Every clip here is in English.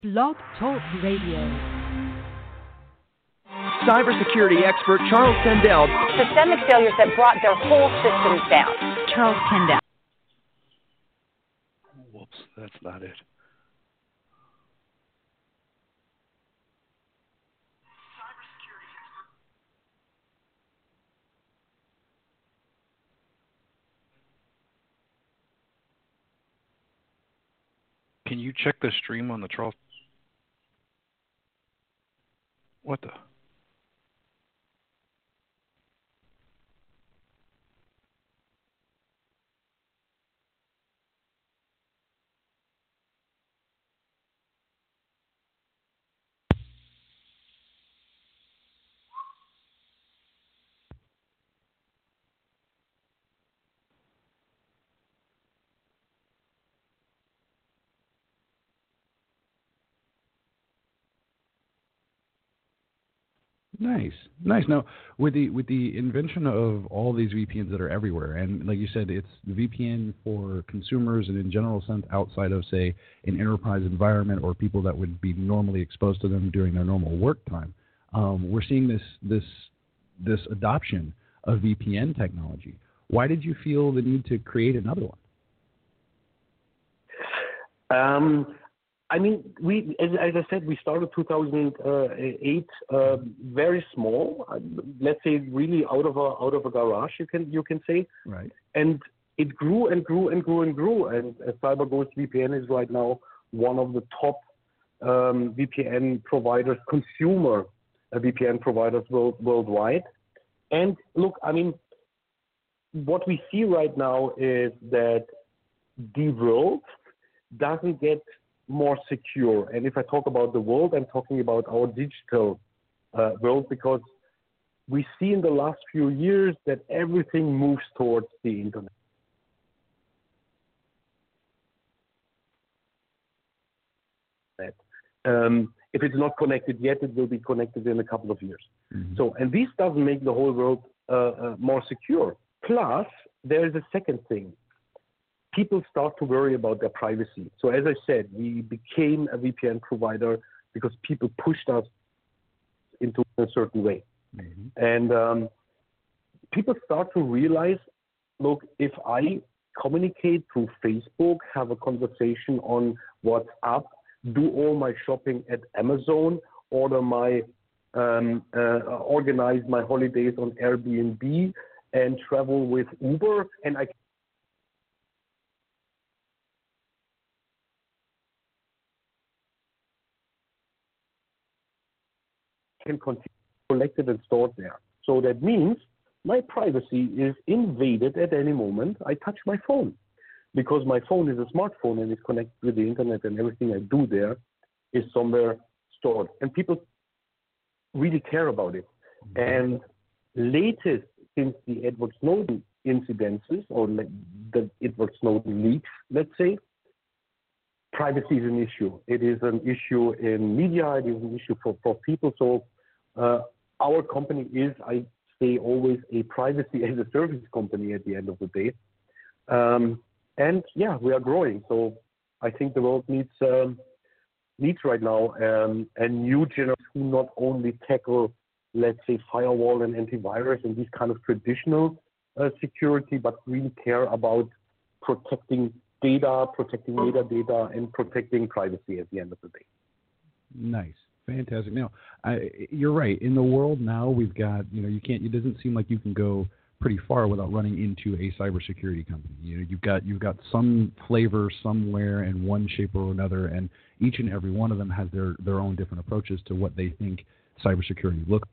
Blog Talk Radio. Cybersecurity expert Charles Kendall. Systemic failures that brought their whole systems down. Charles Kendall. Whoops, that's not it. Can you check the stream on the Charles? What the? Nice. Now, with the invention of all these VPNs that are everywhere, and like you said, it's the VPN for consumers and in general sense outside of, say, an enterprise environment or people that would be normally exposed to them during their normal work time. We're seeing this adoption of VPN technology. Why did you feel the need to create another one? I mean, as I said, we started 2008 very small. Let's say really out of a garage, you can say. Right. And it grew and grew and grew and grew. And CyberGhost VPN is right now one of the top VPN providers, consumer VPN providers worldwide. And look, I mean, what we see right now is that the world doesn't get more secure. And if I talk about the world, I'm talking about our digital world, because we see in the last few years that everything moves towards the internet. If it's not connected yet, it will be connected in a couple of years. Mm-hmm. So, and this doesn't make the whole world more secure. Plus, there is a second thing. People start to worry about their privacy. So as I said, we became a VPN provider because people pushed us into a certain way. Mm-hmm. And people start to realize, look, if I communicate through Facebook, have a conversation on WhatsApp, do all my shopping at Amazon, organize my holidays on Airbnb, and travel with Uber, and I can continue collected and stored there. So that means my privacy is invaded at any moment I touch my phone, because my phone is a smartphone and it's connected with the internet, and everything I do there is somewhere stored. And people really care about it. And latest, since the Edward Snowden incidences, or the Edward Snowden leaks, let's say, privacy is an issue. It is an issue in media. It is an issue for people. So our company is, I say always, a privacy as a service company at the end of the day. And yeah, we are growing. So I think the world needs right now a new generation who not only tackle, let's say, firewall and antivirus and these kind of traditional security, but really care about protecting data, protecting metadata, and protecting privacy at the end of the day. Nice. Fantastic. Now, you're right. In the world now, we've got, it doesn't seem like you can go pretty far without running into a cybersecurity company. You've got some flavor somewhere in one shape or another, and each and every one of them has their own different approaches to what they think cybersecurity looks like.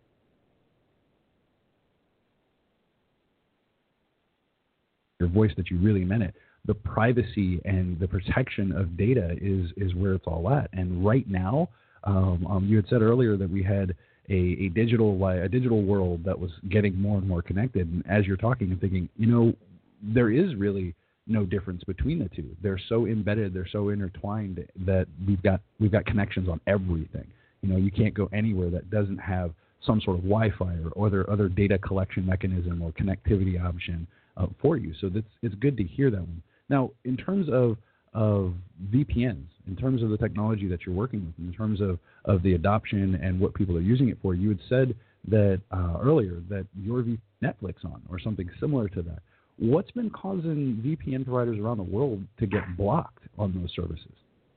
Your voice that you really meant it. The privacy and the protection of data is where it's all at. And right now, you had said earlier that we had a digital world that was getting more and more connected. And as you're talking, I'm thinking, there is really no difference between the two. They're so embedded, they're so intertwined that we've got connections on everything. You can't go anywhere that doesn't have some sort of Wi-Fi or other data collection mechanism or connectivity option for you. So it's good to hear that one. Now, in terms of VPNs in terms of the technology that you're working with, in terms of the adoption and what people are using it for. You had said that earlier that your Netflix on or something similar to that. What's been causing VPN providers around the world to get blocked on those services?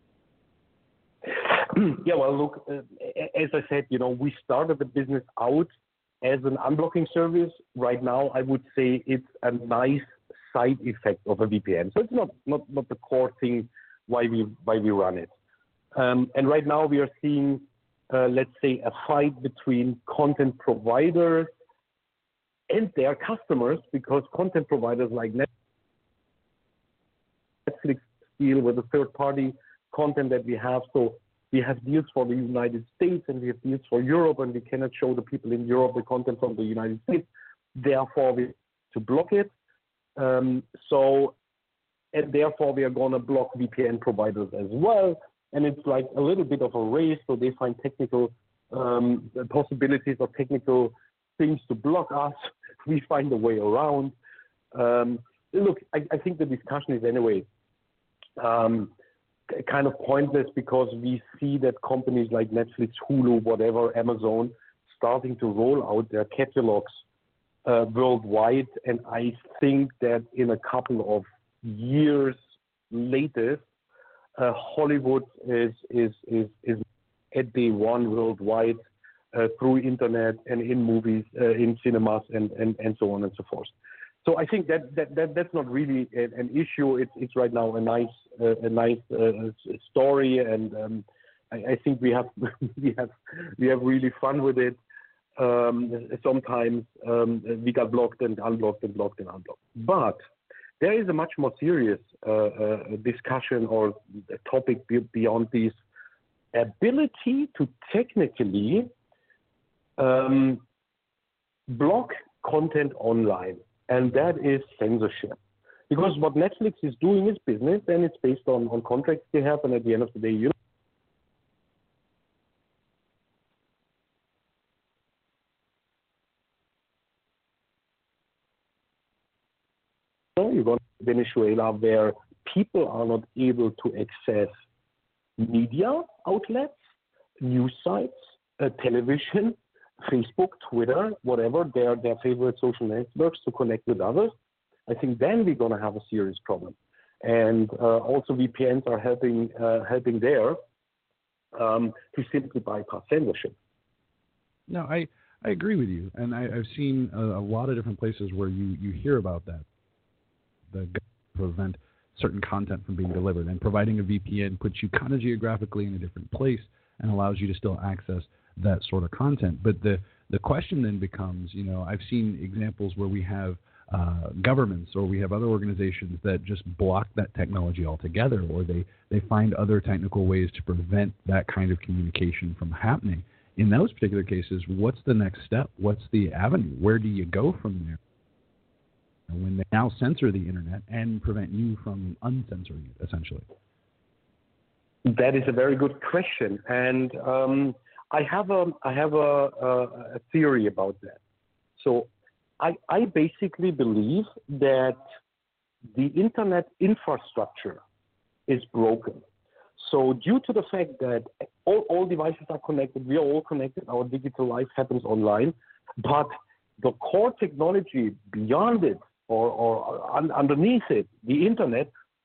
Yeah, well, look, as I said, we started the business out as an unblocking service. Right now, I would say it's a nice side effect of a VPN. So it's not the core thing why we run it. And right now we are seeing, let's say, a fight between content providers and their customers, because content providers like Netflix deal with the third-party content that we have. So we have deals for the United States and we have deals for Europe, and we cannot show the people in Europe the content from the United States. Therefore, we have to block it. And therefore, we are going to block VPN providers as well. And it's like a little bit of a race. So they find technical possibilities or technical things to block us. We find a way around. Look, I think the discussion is anyway kind of pointless, because we see that companies like Netflix, Hulu, whatever, Amazon, starting to roll out their catalogs worldwide. And I think that in a couple of years latest, Hollywood is at day one worldwide through internet and in movies, in cinemas, and so on and so forth. So I think that's not really an issue. It's right now a nice story, and I think we have really fun with it. Sometimes we got blocked and unblocked and blocked and unblocked. But there is a much more serious discussion or topic beyond this ability to technically block content online, and that is censorship. Because what Netflix is doing is business, and it's based on contracts they have, and at the end of the day, you're going to Venezuela, where people are not able to access media outlets, news sites, television, Facebook, Twitter, whatever, their favorite social networks to connect with others. I think then we're going to have a serious problem. And also VPNs are helping there to simply bypass censorship. No, I agree with you. And I've seen a lot of different places where you hear about that. The government prevent certain content from being delivered, and providing a VPN puts you kind of geographically in a different place and allows you to still access that sort of content. But the question then becomes, I've seen examples where we have governments or we have other organizations that just block that technology altogether, or they find other technical ways to prevent that kind of communication from happening. In those particular cases, what's the next step? What's the avenue? Where do you go from there when they now censor the internet and prevent you from uncensoring it, essentially? That is a very good question, and I have a theory about that. So I basically believe that the internet infrastructure is broken. So due to the fact that all devices are connected, we are all connected, our digital life happens online, but the core technology beyond it or underneath it, the internet,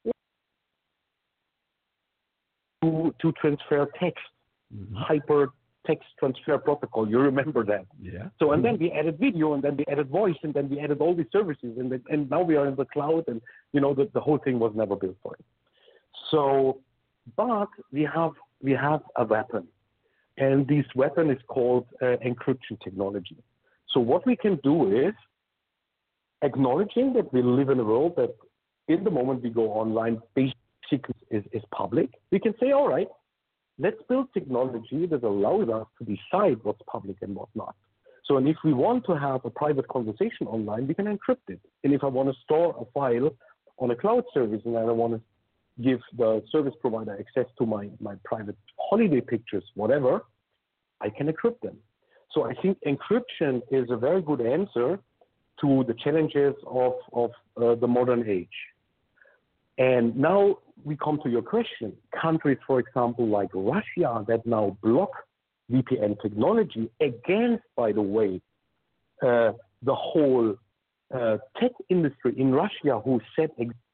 to transfer text, hyper text transfer protocol. You remember that? Yeah. So, and then we added video, and then we added voice, and then we added all these services, and now we are in the cloud, and the whole thing was never built for it. So, but we have a weapon, and this weapon is called encryption technology. So what we can do is, acknowledging that we live in a world that in the moment we go online basically is public, we can say, all right, let's build technology that allows us to decide what's public and what's not. So, and if we want to have a private conversation online, we can encrypt it. And if I want to store a file on a cloud service and I want to give the service provider access to my private holiday pictures, whatever, I can encrypt them. So I think encryption is a very good answer to the challenges of the modern age. And now we come to your question. Countries, for example, like Russia, that now block VPN technology against, by the way, the whole tech industry in Russia, who said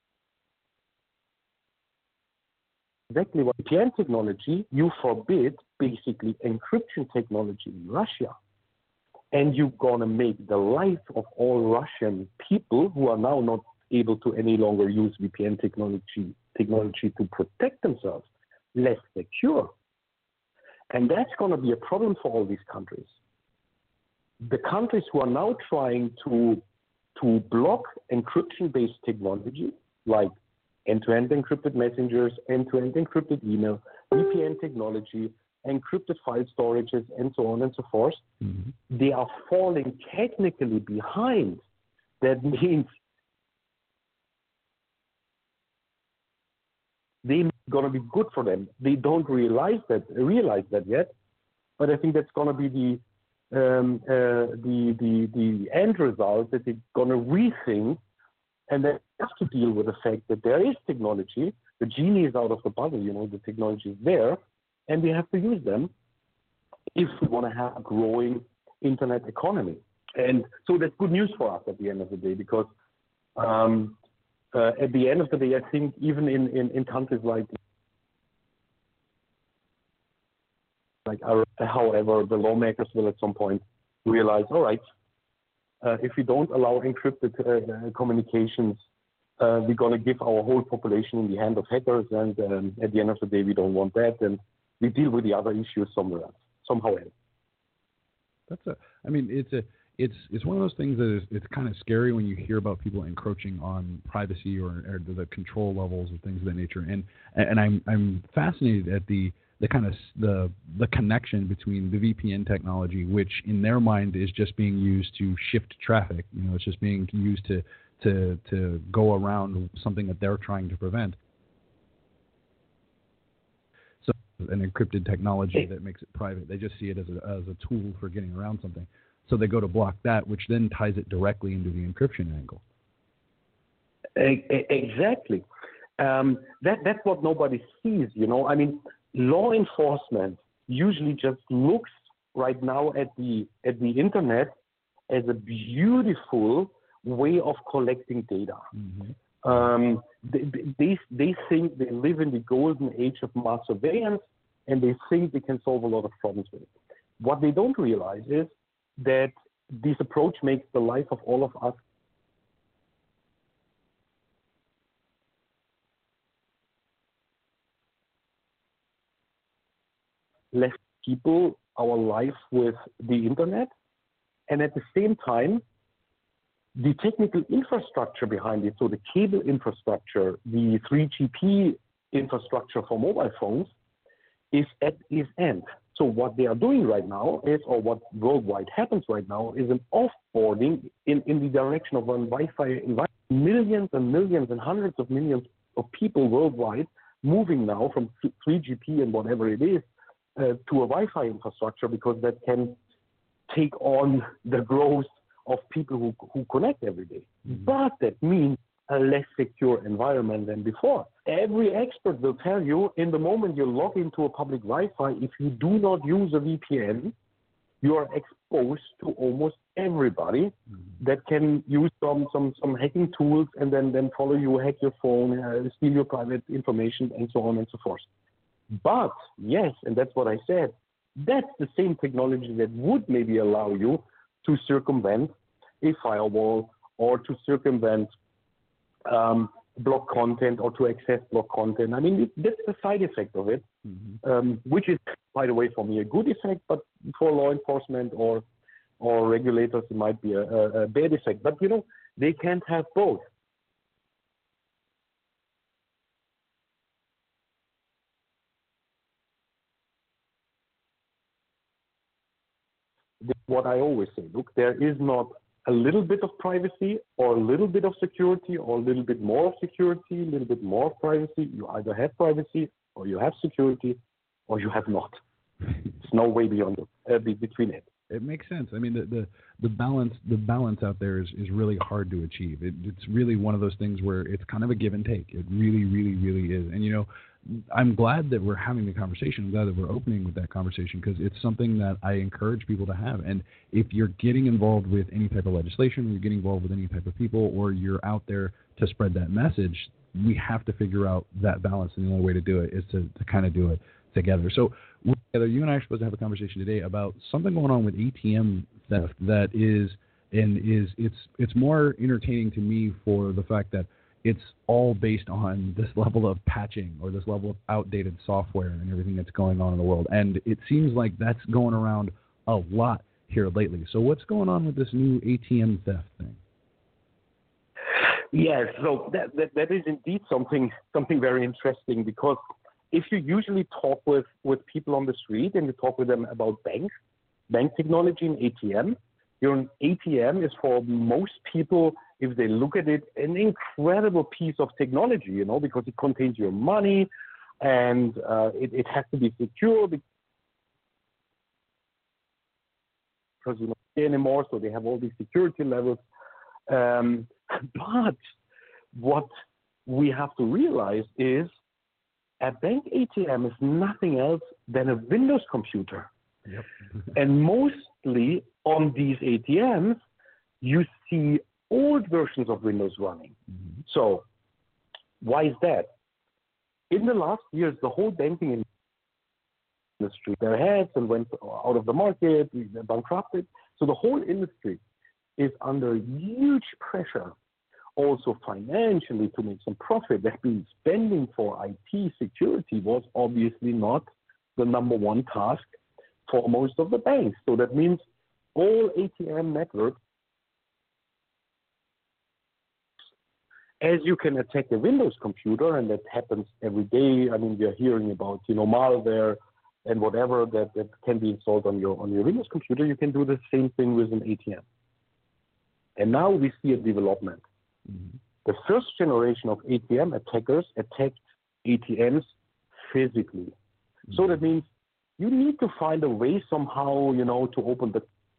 exactly what VPN technology, you forbid basically encryption technology in Russia. And you're going to make the life of all Russian people who are now not able to any longer use VPN technology to protect themselves less secure. And that's going to be a problem for all these countries. The countries who are now trying to block encryption-based technology, like end-to-end encrypted messengers, end-to-end encrypted email, VPN technology, encrypted file storages, and so on and so forth, they are falling technically behind. That means they're going to be good for them. They don't realize that yet, but I think that's going to be the end result, that they're going to rethink, and they have to deal with the fact that there is technology. The genie is out of the bottle. The technology is there, and we have to use them if we want to have a growing internet economy. And so that's good news for us at the end of the day, because at the end of the day, I think even in countries like however, the lawmakers will at some point realize, all right, if we don't allow encrypted communications, we're going to give our whole population in the hand of hackers, and at the end of the day, we don't want that, and we deal with the other issues somehow else. It's one of those things that it's kind of scary when you hear about people encroaching on privacy or the control levels and things of that nature. And I'm fascinated at the kind of the connection between the VPN technology, which in their mind is just being used to shift traffic. It's just being used to go around something that they're trying to prevent. So an encrypted technology that makes it private, they just see it as a tool for getting around something. So they go to block that, which then ties it directly into the encryption angle. Exactly. That's what nobody sees. I mean, law enforcement usually just looks right now at the internet as a beautiful way of collecting data. They think they live in the golden age of mass surveillance, and they think they can solve a lot of problems with it. What they don't realize is that this approach makes the life of all of us less people our life with the internet, and at the same time, the technical infrastructure behind it, so the cable infrastructure, the 3GP infrastructure for mobile phones, is at its end. So what they are doing right now is, or what worldwide happens right now, is an offboarding in the direction of one Wi-Fi environment. Millions and millions and hundreds of millions of people worldwide moving now from 3GP and whatever it is to a Wi-Fi infrastructure, because that can take on the growth of people who connect every day. But that means a less secure environment than before. Every expert will tell you, in the moment you log into a public Wi-Fi, if you do not use a VPN, you are exposed to almost everybody that can use some hacking tools and then follow you, hack your phone, steal your private information, and so on and so forth. But yes, and that's what I said, that's the same technology that would maybe allow you to circumvent a firewall or to circumvent block content or to access block content. I mean, that's the side effect of it, which is, by the way, for me a good effect, but for law enforcement or regulators, it might be a bad effect. But, they can't have both. That's what I always say. Look, there is not a little bit of privacy or a little bit of security or a little bit more of security, a little bit more of privacy. You either have privacy or you have security or you have not. There's no way beyond it, between it. It makes sense. I mean, the balance out there is really hard to achieve. It's really one of those things where it's kind of a give and take. It really, really, really is. And, you know, I'm glad that we're having the conversation. I'm glad that we're opening with that conversation because it's something that I encourage people to have. And if you're getting involved with any type of legislation, or you're getting involved with any type of people, or you're out there to spread that message, we have to figure out that balance. And the only way to do it is to kind of do it together. So together, you and I are supposed to have a conversation today about something going on with ATM theft that it's more entertaining to me for the fact that it's all based on this level of patching or this level of outdated software and everything that's going on in the world. And it seems like that's going around a lot here lately. So what's going on with this new ATM theft thing? Yes, so that is indeed something very interesting, because if you usually talk with people on the street and you talk with them about bank technology and ATM, your ATM is for most people, if they look at it, an incredible piece of technology, you know, because it contains your money and it has to be secure because you don't pay anymore, so they have all these security levels. But what we have to realize is a bank ATM is nothing else than a Windows computer. Yep. And mostly on these ATMs, you see old versions of Windows running. Mm-hmm. So why is that? In the last years, the whole banking industry, their heads and went out of the market, bankrupted. So the whole industry is under huge pressure, also financially, to make some profit. That means spending for IT security was obviously not the number one task for most of the banks. So that means all ATM networks, as you can attack a Windows computer, and that happens every day. I mean, we are hearing about, you know, malware and whatever that can be installed on your Windows computer. You can do the same thing with an ATM. And now we see a development. Mm-hmm. The first generation of ATM attackers attacked ATMs physically. Mm-hmm. So that means you need to find a way somehow, you know, to open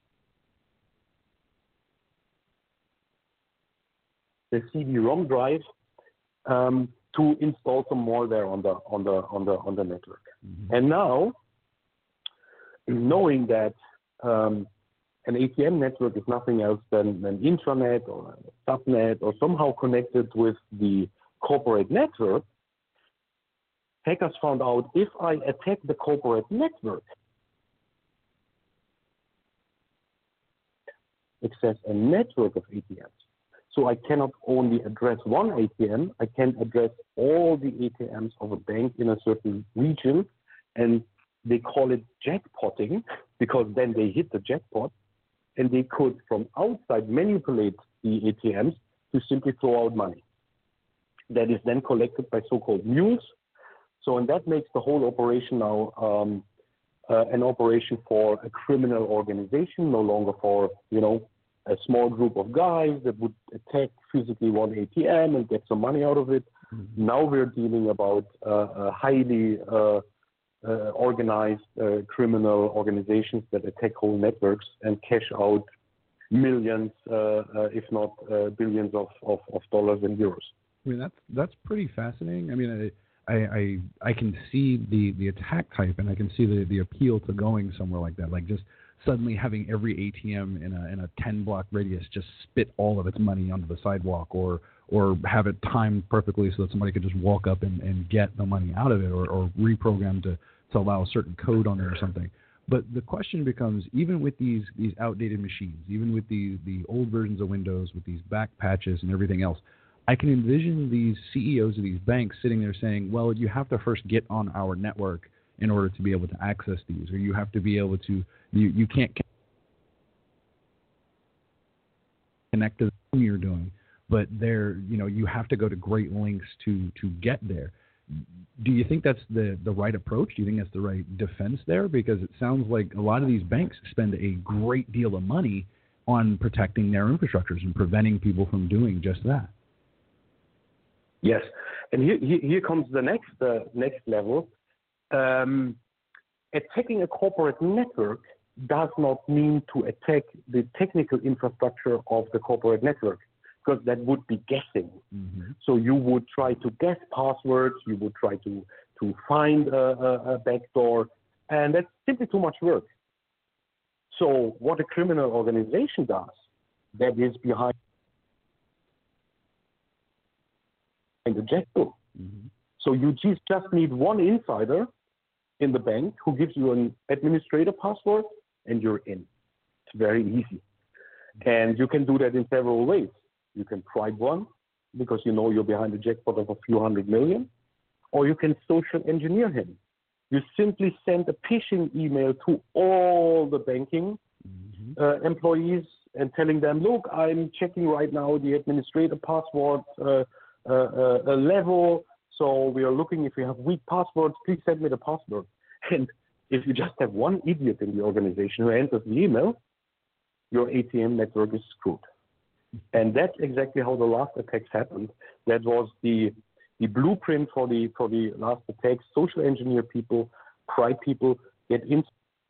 the CD-ROM drive to install some malware on the network. Mm-hmm. And now, knowing that an ATM network is nothing else than an intranet or a subnet or somehow connected with the corporate network, hackers found out if I attack the corporate network, access a network of ATMs. So I cannot only address one ATM, I can address all the ATMs of a bank in a certain region, and they call it jackpotting, because then they hit the jackpot, and they could, from outside, manipulate the ATMs to simply throw out money. That is then collected by so-called mules. So, and that makes the whole operation now an operation for a criminal organization, no longer for, you know, a small group of guys that would attack physically one ATM and get some money out of it. Mm-hmm. Now we're dealing about highly organized criminal organizations that attack whole networks and cash out millions, if not billions of dollars and euros. I mean, that's pretty fascinating. I mean, I can see the attack type, and I can see the appeal to going somewhere like that, like just suddenly having every ATM in a 10-block radius just spit all of its money onto the sidewalk, or have it timed perfectly so that somebody could just walk up and get the money out of it, or reprogram to allow a certain code on there or something. But the question becomes, even with these outdated machines, even with the old versions of Windows, with these back patches and everything else, I can envision these CEOs of these banks sitting there saying, well, you have to first get on our network in order to be able to access these, or you have to be able to, you can't connect to the thing you're doing, but you have to go to great lengths to get there. Do you think that's the right approach? Do you think that's the right defense there? Because it sounds like a lot of these banks spend a great deal of money on protecting their infrastructures and preventing people from doing just that. Yes, and here comes the next level. Attacking a corporate network does not mean to attack the technical infrastructure of the corporate network, because that would be guessing. Mm-hmm. So you would try to guess passwords, you would try to find a backdoor, and that's simply too much work. So what a criminal organization does, that is behind the jackbook. Mm-hmm. So you just need one insider in the bank who gives you an administrator password, and you're in. It's very easy. And you can do that in several ways. You can bribe one because you know you're behind the jackpot of a few $100 million, or you can social engineer him. You simply send a phishing email to all the banking employees and telling them, look, I'm checking right now the administrator password level. So we are looking if you have weak passwords, please send me the password. And if you just have one idiot in the organization who enters the email, your ATM network is screwed. And that's exactly how the last attacks happened. That was the blueprint for the last attacks. Social engineer people, bribe people, get in.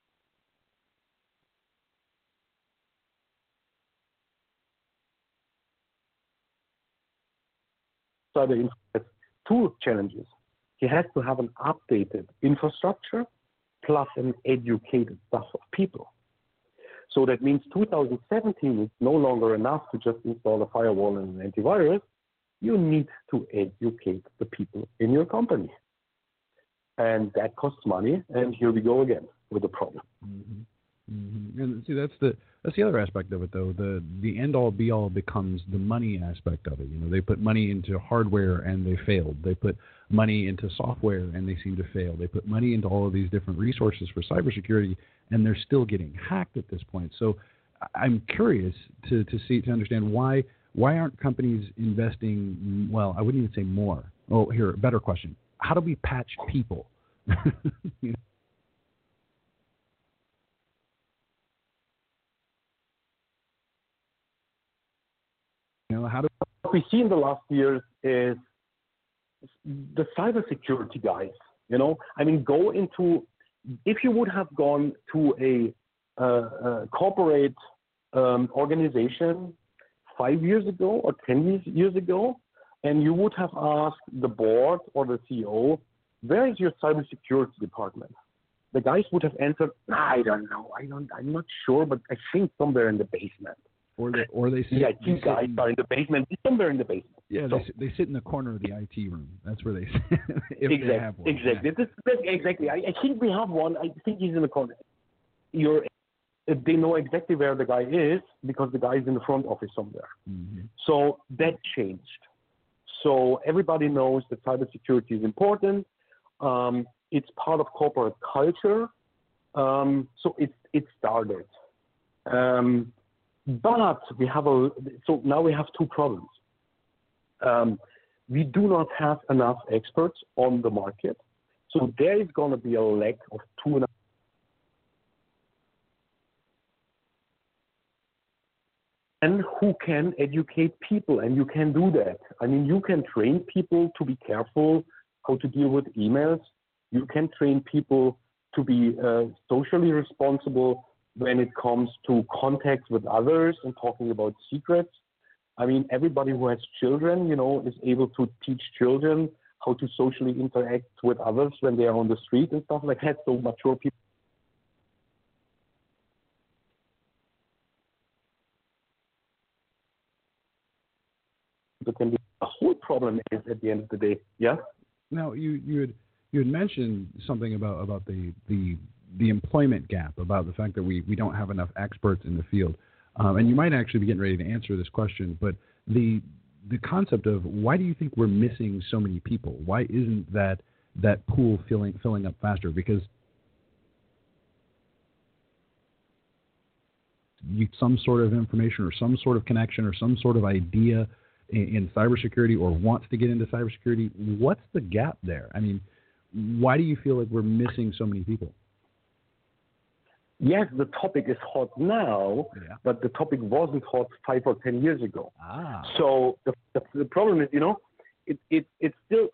Two challenges. He has to have an updated infrastructure plus an educated staff of people. So that means 2017 is no longer enough to just install a firewall and an antivirus. You need to educate the people in your company. And that costs money. And here we go again with the problem. Mm-hmm. Mm-hmm. And see, that's the other aspect of it, though. The end all be all becomes the money aspect of it. You know, they put money into hardware and they failed. They put money into software and they seem to fail. They put money into all of these different resources for cybersecurity, and they're still getting hacked at this point. So I'm curious to understand why aren't companies investing? Well, I wouldn't even say more. Oh, here, a better question: how do we patch people? You know? What we see in the last years is the cybersecurity guys. You know, I mean, if you would have gone to a corporate organization 5 years ago or 10 years ago, and you would have asked the board or the CEO, where is your cybersecurity department? The guys would have answered, I don't know, I'm not sure, but I think somewhere in the basement. Or they sit, the IT guys are in the basement, somewhere in the basement. Yeah, so, they sit in the corner of the IT room. That's where they sit. If exactly, they have one. Exactly. Yeah. Exactly. I think we have one. I think he's in the corner. They know exactly where the guy is because the guy is in the front office somewhere. Mm-hmm. So that changed. So everybody knows that cybersecurity is important. It's part of corporate culture. So it started. But now we have two problems. We do not have enough experts on the market. So there is going to be a lack of 2.5. And who can educate people, and you can do that. I mean, you can train people to be careful how to deal with emails. You can train people to be socially responsible when it comes to contact with others and talking about secrets. I mean, everybody who has children, you know, is able to teach children how to socially interact with others when they are on the street and stuff like that. So mature people. Can be a whole problem is at the end of the day. Yeah. Now you had mentioned something about the employment gap, about the fact that we don't have enough experts in the field, and you might actually be getting ready to answer this question. But the concept of why do you think we're missing so many people? Why isn't that pool filling up faster? Because some sort of information or some sort of connection or some sort of idea in cybersecurity or wants to get into cybersecurity, what's the gap there? I mean, why do you feel like we're missing so many people? Yes, the topic is hot now, but the topic wasn't hot 5 or 10 years ago. So the problem is, you know, it's still.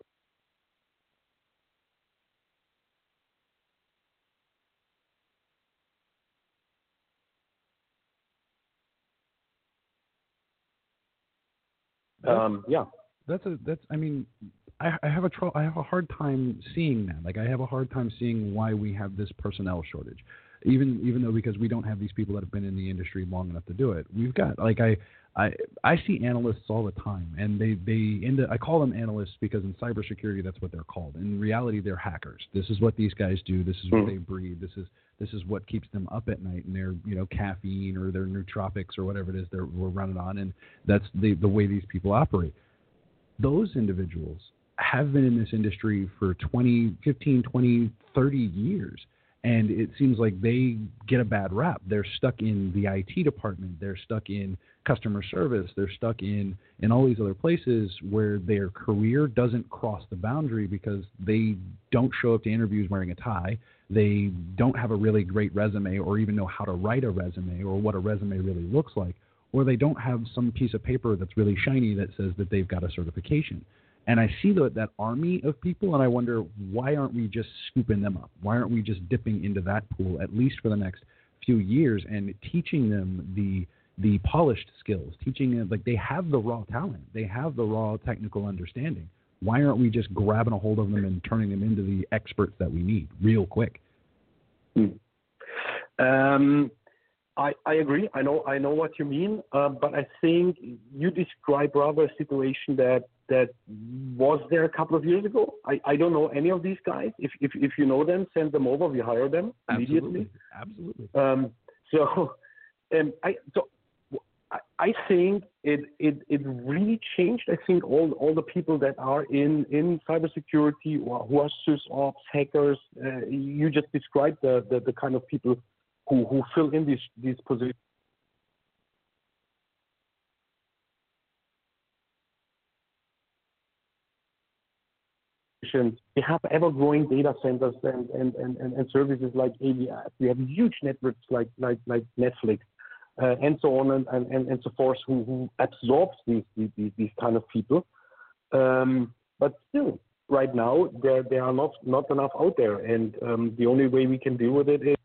Yeah. I mean, I have a hard time seeing that. Like, I have a hard time seeing why we have this personnel shortage, even though, because we don't have these people that have been in the industry long enough to do it. We've got, like, I see analysts all the time, and I call them analysts because in cybersecurity that's what they're called. In reality, they're hackers. This is what these guys do. This is what they breathe. This is what keeps them up at night, and their caffeine or their nootropics or whatever it is we're running on, and that's the way these people operate. Those individuals have been in this industry for 15, 20, 30 years. And it seems like they get a bad rap. They're stuck in the IT department. They're stuck in customer service. They're stuck in all these other places where their career doesn't cross the boundary because they don't show up to interviews wearing a tie. They don't have a really great resume or even know how to write a resume or what a resume really looks like. Or they don't have some piece of paper that's really shiny that says that they've got a certification. And I see that army of people, and I wonder, why aren't we just scooping them up? Why aren't we just dipping into that pool, at least for the next few years, and teaching them the polished skills, teaching them, like, they have the raw talent, they have the raw technical understanding. Why aren't we just grabbing a hold of them and turning them into the experts that we need real quick? I agree. I know what you mean, but I think you describe rather a situation that was there a couple of years ago. I don't know any of these guys. If you know them, send them over. We hire them immediately. Absolutely. I think it really changed. I think all the people that are in cybersecurity who are sysops, hackers. You just described the kind of people who fill in these positions. We have ever-growing data centers and services like AWS. We have huge networks like Netflix and so on and so forth who absorbs these kind of people. But still, right now there are not enough out there, and the only way we can deal with it is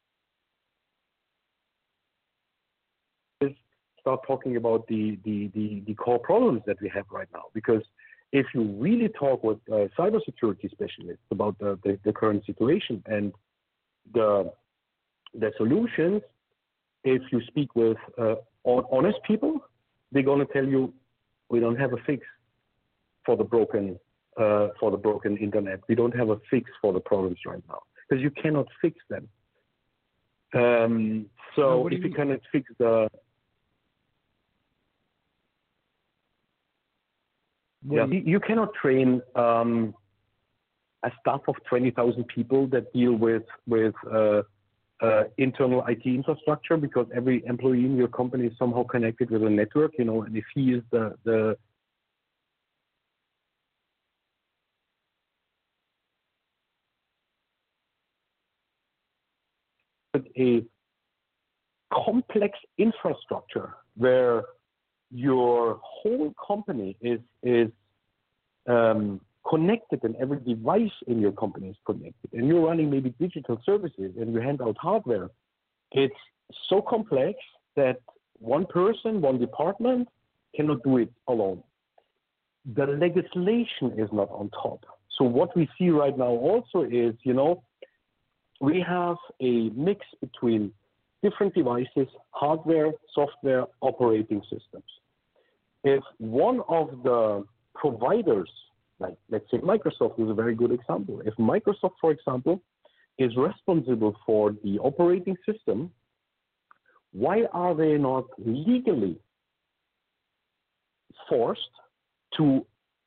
start talking about the core problems that we have right now. Because if you really talk with cybersecurity specialists about the current situation and the solutions, if you speak with honest people, they're going to tell you, we don't have a fix for the broken internet. We don't have a fix for the problems right now because you cannot fix them. So if you cannot fix the you cannot train a staff of 20,000 people that deal with internal IT infrastructure, because every employee in your company is somehow connected with a network, and if he is the a complex infrastructure where your whole company is connected, and every device in your company is connected, and you're running maybe digital services and you hand out hardware. It's so complex that one person, one department cannot do it alone. The legislation is not on top. So what we see right now also is, we have a mix between different devices, hardware, software, operating systems. If one of the providers, like let's say Microsoft is a very good example. If Microsoft, for example, is responsible for the operating system, why are they not legally forced to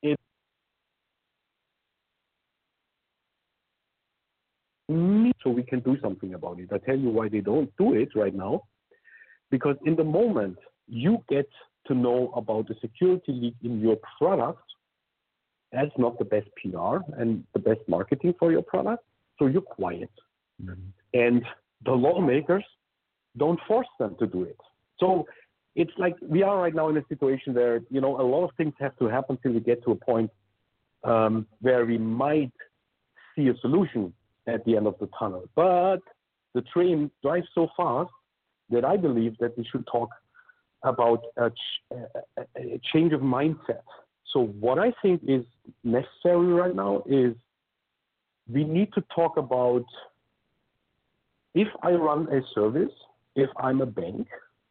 so we can do something about it? I tell you why they don't do it right now. Because in the moment you get to know about the security leak in your product, that's not the best PR and the best marketing for your product, so you're quiet. Mm-hmm. And the lawmakers don't force them to do it. So it's like we are right now in a situation where, a lot of things have to happen till we get to a point where we might see a solution at the end of the tunnel. But the train drives so fast that I believe that we should talk about a change of mindset. So what I think is necessary right now is we need to talk about, if I run a service, if I'm a bank,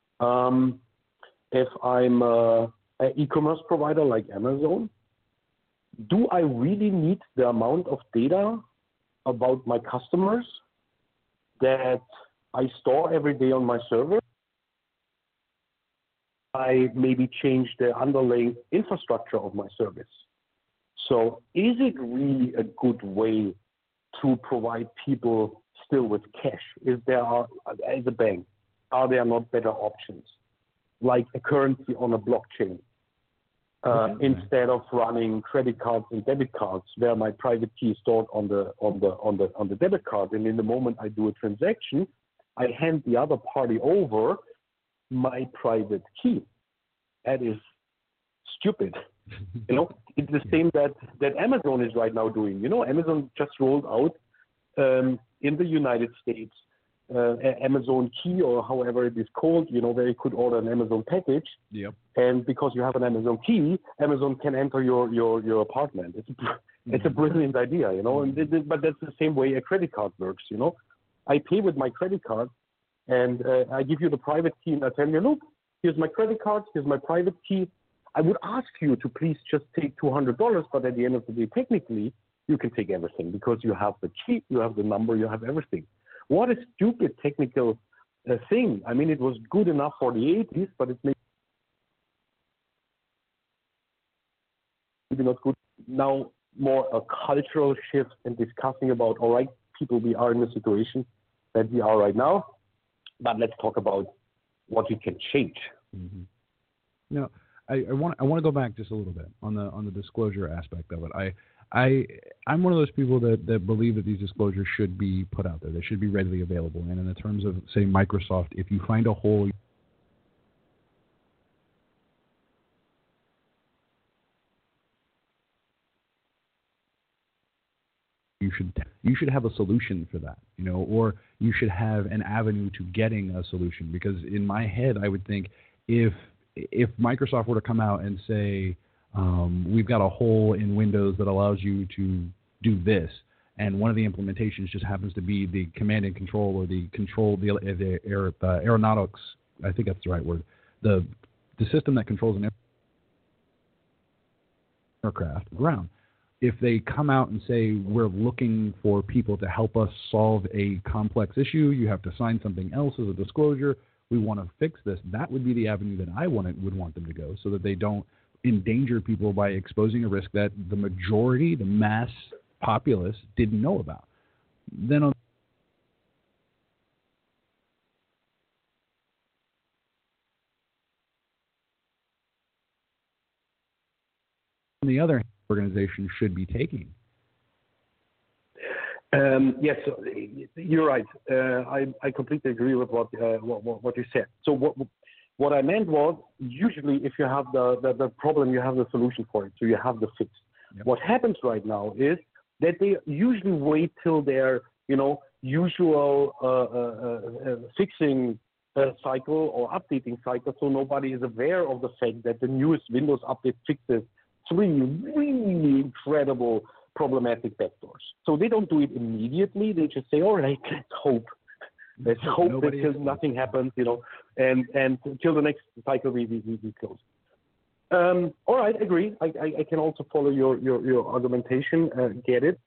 if I'm an e-commerce provider like Amazon, do I really need the amount of data about my customers that I store every day on my server? I maybe change the underlying infrastructure of my service. So is it really a good way to provide people still with cash? Is there, as a bank, are there not better options, like a currency on a blockchain, instead of running credit cards and debit cards, where my private key is stored on the debit card, and in the moment I do a transaction, I hand the other party over my private key. That is stupid. It's the same that Amazon is right now doing. Amazon just rolled out in the United States Amazon Key, or however it is called, where you could order an Amazon package. Yep. And because you have an Amazon Key, Amazon can enter your apartment. It's a brilliant idea, but that's the same way a credit card works, I pay with my credit card, and I give you the private key, and I tell you, look, here's my credit card, here's my private key. I would ask you to please just take $200, but at the end of the day, technically, you can take everything because you have the key, you have the number, you have everything. What a stupid technical thing. I mean, it was good enough for the 80s, but it's maybe not good. Now, more a cultural shift and discussing about, all right, people, we are in the situation that we are right now, but let's talk about what we can change. Mm-hmm. Now, I want to go back just a little bit on the disclosure aspect of it. I'm one of those people that believe that these disclosures should be put out there. They should be readily available. And in the terms of, say, Microsoft, if you find a hole, you should have a solution for that, or you should have an avenue to getting a solution. Because in my head, I would think if Microsoft were to come out and say, we've got a hole in Windows that allows you to do this, and one of the implementations just happens to be the command and control, or the aeronautics, I think that's the right word, the system that controls an aircraft ground. If they come out and say, we're looking for people to help us solve a complex issue, you have to sign something else as a disclosure, we want to fix this, that would be the avenue that I would want them to go, so that they don't endanger people by exposing a risk that the majority, the mass populace, didn't know about. Then on the other hand, organization should be taking. Yes, you're right. I completely agree with what you said. So what I meant was, usually if you have the problem, you have the solution for it. So you have the fix. Yep. What happens right now is that they usually wait till their usual fixing cycle or updating cycle, so nobody is aware of the fact that the newest Windows update fixes 3 really incredible problematic backdoors. So they don't do it immediately. They just say, all right, let's hope that nothing happens, and until the next cycle we close. All right, agree. I can also follow your argumentation, get it.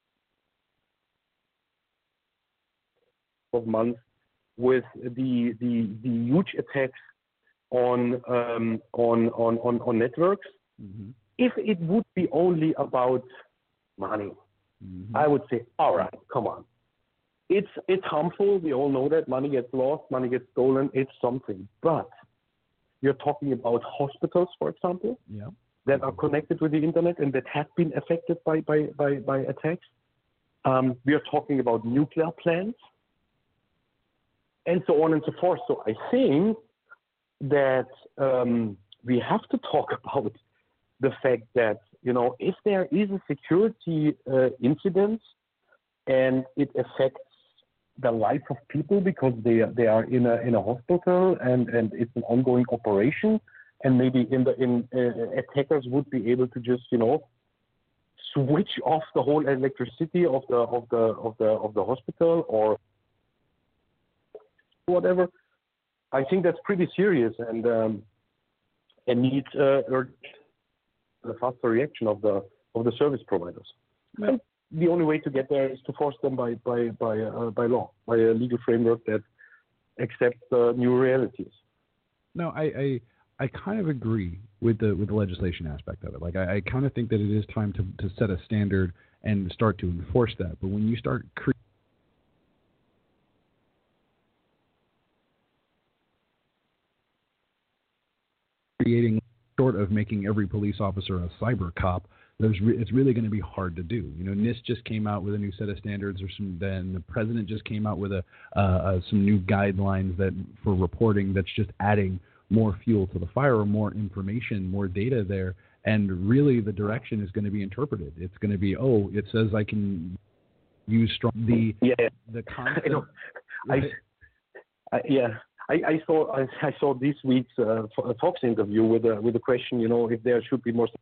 Of months with the huge attacks on networks. Mm-hmm. If it would be only about money, mm-hmm. I would say, all right, come on. It's harmful. We all know that money gets lost, money gets stolen. It's something. But you're talking about hospitals, for example, that are connected with the internet and that have been affected by attacks. We are talking about nuclear plants and so on and so forth. So I think that we have to talk about the fact that, if there is a security incident and it affects the life of people because they are in a hospital and it's an ongoing operation, and maybe attackers would be able to just switch off the whole electricity of the hospital or whatever. I think that's pretty serious and needs the faster reaction of the service providers. Yeah. And the only way to get there is to force them by law, by a legal framework that accepts new realities. No, I kind of agree with the legislation aspect of it. Like I kind of think that it is time to set a standard and start to enforce that. But when you start creating, short of making every police officer a cyber cop, it's really going to be hard to do. NIST just came out with a new set of standards, then the president just came out with some new guidelines that for reporting that's just adding more fuel to the fire, or more information, more data there. And really the direction is going to be interpreted. It's going to be, it says I can use the concept. I saw this week's Fox interview with a question, if there should be more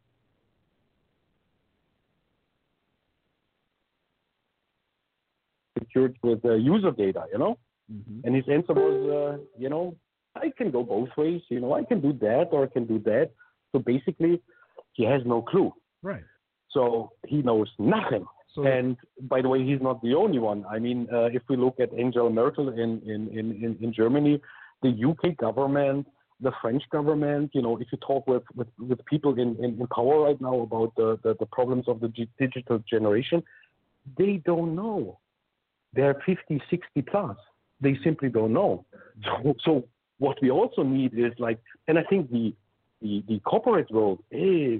secured with user data, Mm-hmm. And his answer was, I can go both ways, I can do that or I can do that. So basically, he has no clue. Right. So he knows nothing. And by the way, he's not the only one. I mean, if we look at Angela Merkel in Germany, the UK government, the French government, if you talk with people in power right now about the problems of the digital generation, they don't know. They're 50, 60 plus. They simply don't know. So what we also need is and I think the corporate world is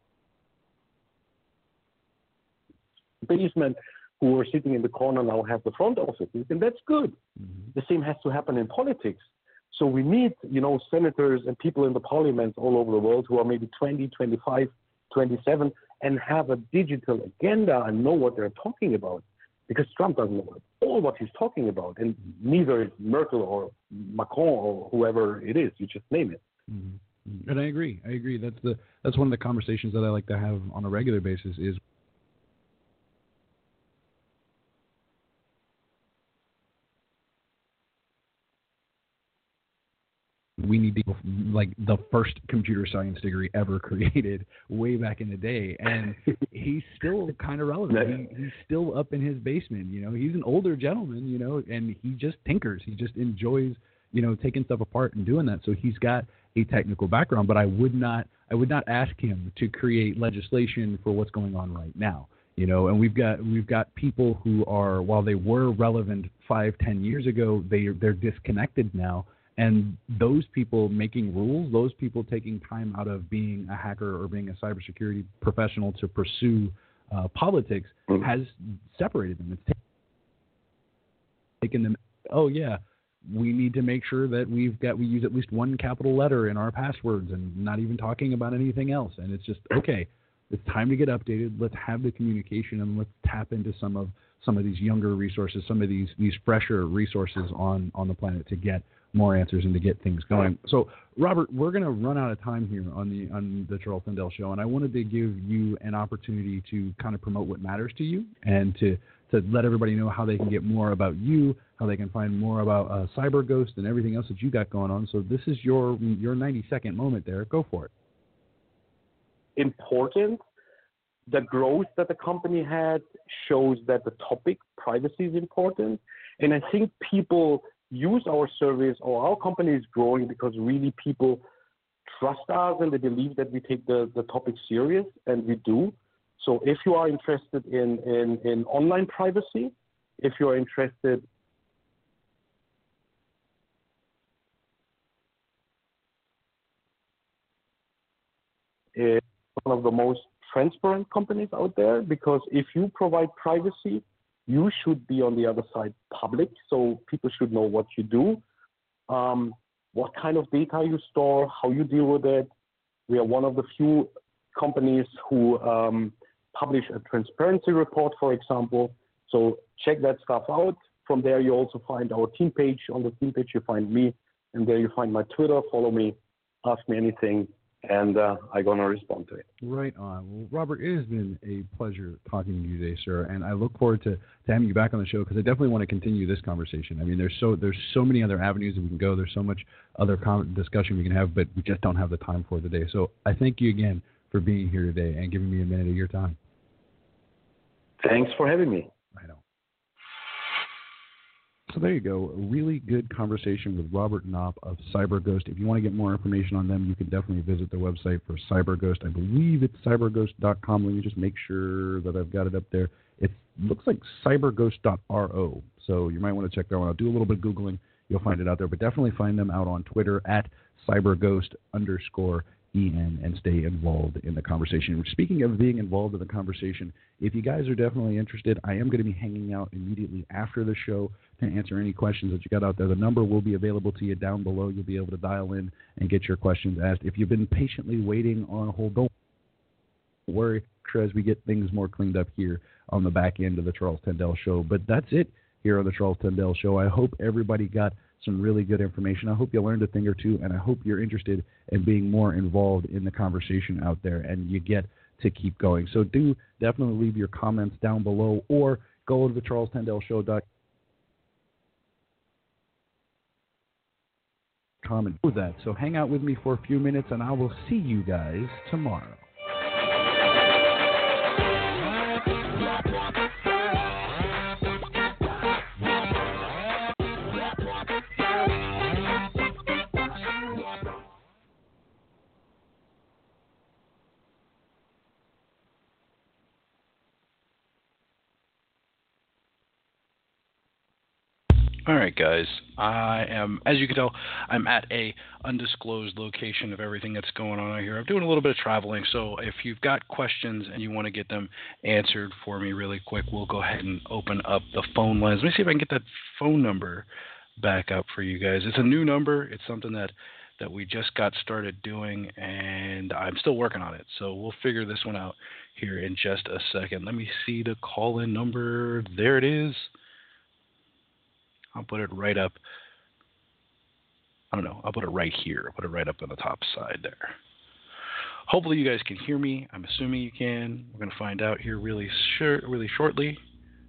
basement who are sitting in the corner now have the front offices, and that's good. Mm-hmm. The same has to happen in politics. So we need, senators and people in the parliaments all over the world who are maybe 20, 25, 27 and have a digital agenda and know what they're talking about. Because Trump doesn't know all what he's talking about, and neither is Merkel or Macron or whoever it is. You just name it. Mm-hmm. And I agree. That's one of the conversations that I like to have on a regular basis is we need to, the first computer science degree ever created way back in the day. And he's still kind of relevant. He's still up in his basement, he's an older gentleman, and he just tinkers. He just enjoys, taking stuff apart and doing that. So he's got a technical background, but I would not ask him to create legislation for what's going on right now. And we've got people who are, while they were relevant 5-10 years ago, they're disconnected now. And those people making rules, those people taking time out of being a hacker or being a cybersecurity professional to pursue politics has separated them. It's taken them, we need to make sure that we use at least one capital letter in our passwords and not even talking about anything else. And it's just, okay, it's time to get updated. Let's have the communication and let's tap into some of these younger resources, some of these fresher resources on the planet to get more answers and to get things going. So, Robert, we're going to run out of time here on the Charles Tindall Show, and I wanted to give you an opportunity to kind of promote what matters to you and to let everybody know how they can get more about you, how they can find more about CyberGhost and everything else that you got going on. So this is your 90-second moment there. Go for it. Important. The growth that the company had shows that the topic privacy is important, and I think people use our service, or our company is growing because really people trust us and they believe that we take the topic serious, and we do. So if you are interested in online privacy, if you are interested in one of the most transparent companies out there, because if you provide privacy, you should be on the other side public, so people should know what you do, what kind of data you store, how you deal with it. We are one of the few companies who publish a transparency report, for example. So check that stuff out. From there, you also find our team page. On the team page, you find me, and there you find my Twitter. Follow me, ask me anything, and I'm going to respond to it. Right on. Well, Robert, it has been a pleasure talking to you today, sir, and I look forward to having you back on the show because I definitely want to continue this conversation. I mean, there's so many other avenues that we can go. There's so much other discussion we can have, but we just don't have the time for it today. So I thank you again for being here today and giving me a minute of your time. Thanks for having me. I know. So there you go. A really good conversation with Robert Knopp of CyberGhost. If you want to get more information on them, you can definitely visit their website for CyberGhost. I believe it's cyberghost.com. Let me just make sure that I've got it up there. It looks like cyberghost.ro. So you might want to check that one out. Do a little bit of Googling. You'll find it out there. But definitely find them out on Twitter at cyberghost_EN and stay involved in the conversation. Speaking of being involved in the conversation, if you guys are definitely interested, I am going to be hanging out immediately after the show to answer any questions that you got out there. The number will be available to you down below. You'll be able to dial in and get your questions asked. If you've been patiently waiting on hold, don't worry, as we get things more cleaned up here on the back end of the Charles Tendell Show. But that's it here on the Charles Tendell Show. I hope everybody got some really good information. I hope you learned a thing or two, and I hope you're interested in being more involved in the conversation out there, and you get to keep going. So do definitely leave your comments down below or go to the CharlesTendellShow.com and do that. So hang out with me for a few minutes, and I will see you guys tomorrow. All right, guys. I am, as you can tell, I'm at a undisclosed location of everything that's going on out here. I'm doing a little bit of traveling, so if you've got questions and you want to get them answered for me really quick, we'll go ahead and open up the phone lines. Let me see if I can get that phone number back up for you guys. It's a new number. It's something that we just got started doing, and I'm still working on it. So we'll figure this one out here in just a second. Let me see the call-in number. There it is. I'll put it right up. I don't know. I'll put it right here. I'll put it right up on the top side there. Hopefully you guys can hear me. I'm assuming you can. We're going to find out here really shortly.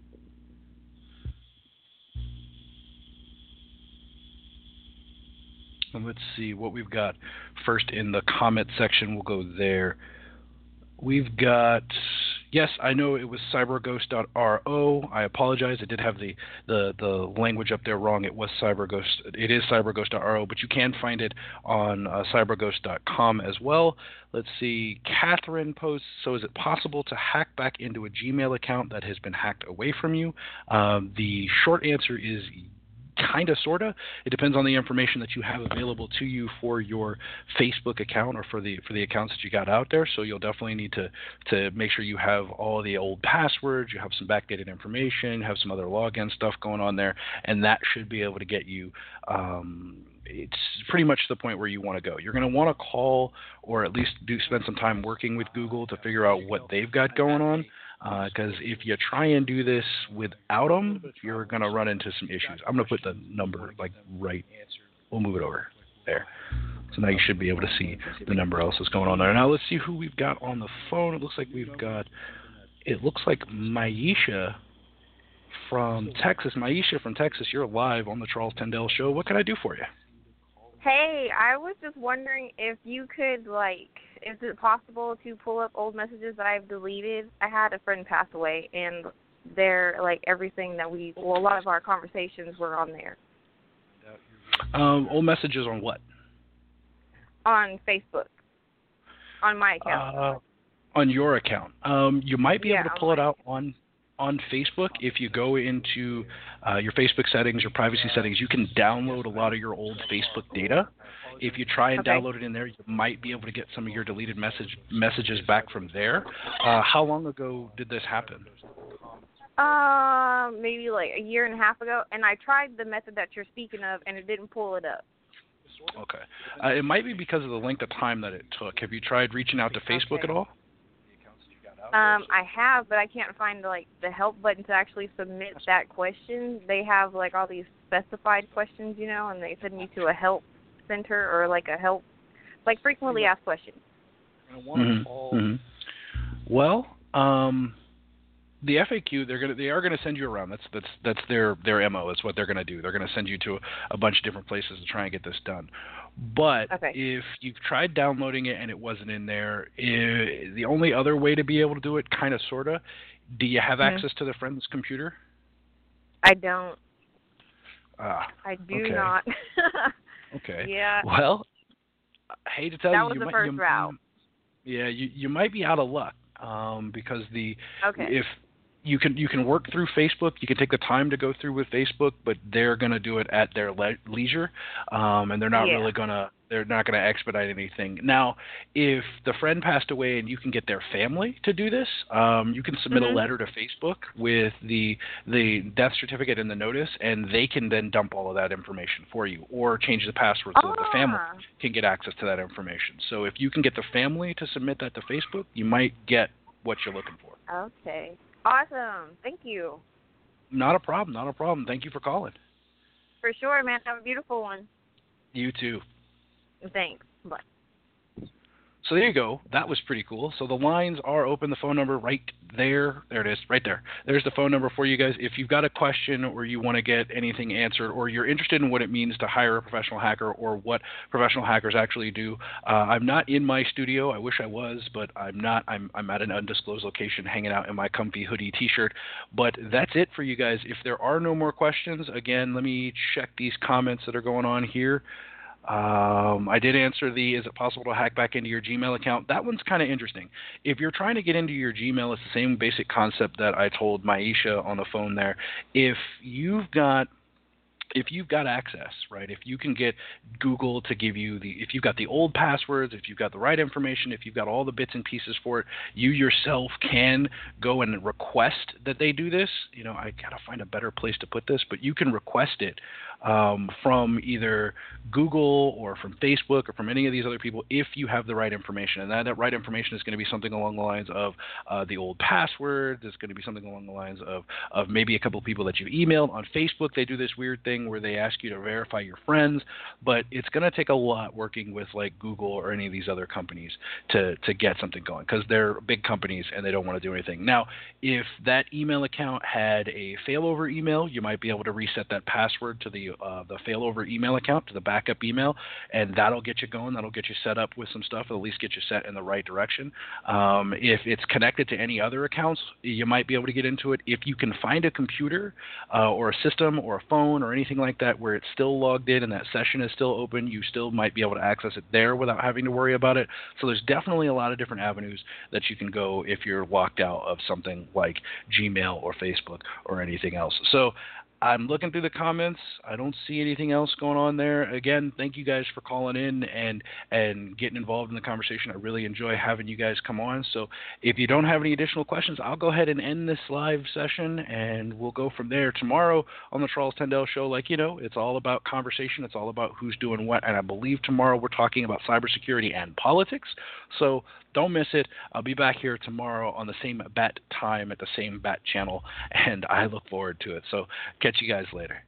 And let's see what we've got first in the comment section. We'll go there. We've got, yes, I know it was cyberghost.ro. I apologize. I did have the language up there wrong. It was CyberGhost. It is cyberghost.ro, but you can find it on cyberghost.com as well. Let's see. Catherine posts, so is it possible to hack back into a Gmail account that has been hacked away from you? The short answer is kind of, sort of. It depends on the information that you have available to you for your Facebook account or for the accounts that you got out there. So you'll definitely need to make sure you have all the old passwords, you have some backdated information, have some other login stuff going on there, and that should be able to get you it's pretty much the point where you want to go. You're going to want to call or at least spend some time working with Google to figure out what they've got going on. Because if you try and do this without them, you're going to run into some issues. I'm going to put the number right. We'll move it over there. So now you should be able to see the number else that's going on there. Now let's see who we've got on the phone. It looks like Maisha from Texas. Maisha from Texas, you're live on the Charles Tendell Show. What can I do for you? Hey, I was just wondering if you could, is it possible to pull up old messages that I've deleted? I had a friend pass away, and they're, everything that a lot of our conversations were on there. Old messages on what? On Facebook. On my account. On your account. You might be able to pull it out on Facebook. If you go into your Facebook settings, your privacy settings, you can download a lot of your old Facebook data. If you try and download it in there, you might be able to get some of your deleted messages back from there. How long ago did this happen? Maybe a year and a half ago, and I tried the method that you're speaking of, and it didn't pull it up. Okay. It might be because of the length of time that it took. Have you tried reaching out to Facebook at all? I have, but I can't find like the help button to actually submit that question. They have like all these specified questions, you know, and they send you to a help center or like a help, like frequently asked questions. Well, the FAQ, they are gonna send you around. That's their MO. That's what they're gonna do. They're gonna send you to a bunch of different places to try and get this done. But if you've tried downloading it and it wasn't in there, the only other way to be able to do it, kind of, sorta, do you have access to the friend's computer? I don't. I do not. Okay. Yeah. Well, I hate to tell that you, was you the might, first route. Yeah, you might be out of luck because Okay. if you can work through Facebook, you can take the time to go through with Facebook, but they're going to do it at their leisure, and they're not really they're not going to expedite anything. Now, if the friend passed away and you can get their family to do this, you can submit a letter to Facebook with the death certificate and the notice, and they can then dump all of that information for you, or change the password so that the family can get access to that information. So if you can get the family to submit that to Facebook, you might get what you're looking for. Okay. Awesome. Thank you. Not a problem. Not a problem. Thank you for calling. For sure, man. Have a beautiful one. You too. Thanks. Bye. So there you go. That was pretty cool. So the lines are open. The phone number right there. There it is, right there. There's the phone number for you guys. If you've got a question or you want to get anything answered, or you're interested in what it means to hire a professional hacker or what professional hackers actually do, I'm not in my studio. I wish I was, but I'm not. I'm at an undisclosed location hanging out in my comfy hoodie t-shirt. But that's it for you guys. If there are no more questions, again, let me check these comments that are going on here. I did answer is it possible to hack back into your Gmail account? That one's kind of interesting. If you're trying to get into your Gmail, it's the same basic concept that I told Maisha on the phone there. If you've got access, right, if you can get Google to give you if you've got the old passwords, if you've got the right information, if you've got all the bits and pieces for it, you yourself can go and request that they do this. You know, I got to find a better place to put this, but you can request it from either Google or from Facebook or from any of these other people if you have the right information. And that right information is going to be something along the lines of the old password. There's going to be something along the lines of maybe a couple of people that you've emailed. On Facebook, they do this weird thing where they ask you to verify your friends, but it's going to take a lot working with like Google or any of these other companies to get something going, because they're big companies and they don't want to do anything. Now, if that email account had a failover email, you might be able to reset that password to the failover email account, to the backup email, and that'll get you going. That'll get you set up with some stuff. It'll at least get you set in the right direction. If it's connected to any other accounts, you might be able to get into it. If you can find a computer or a system or a phone or anything like that where it's still logged in and that session is still open, you still might be able to access it there without having to worry about it. So there's definitely a lot of different avenues that you can go if you're locked out of something like Gmail or Facebook or anything else. So I'm looking through the comments. I don't see anything else going on there. Again, thank you guys for calling in and getting involved in the conversation. I really enjoy having you guys come on. So if you don't have any additional questions, I'll go ahead and end this live session, and we'll go from there. Tomorrow on the Charles Tendell Show, like you know, it's all about conversation. It's all about who's doing what. And I believe tomorrow we're talking about cybersecurity and politics. So don't miss it. I'll be back here tomorrow on the same bat time at the same bat channel, and I look forward to it. So catch you guys later.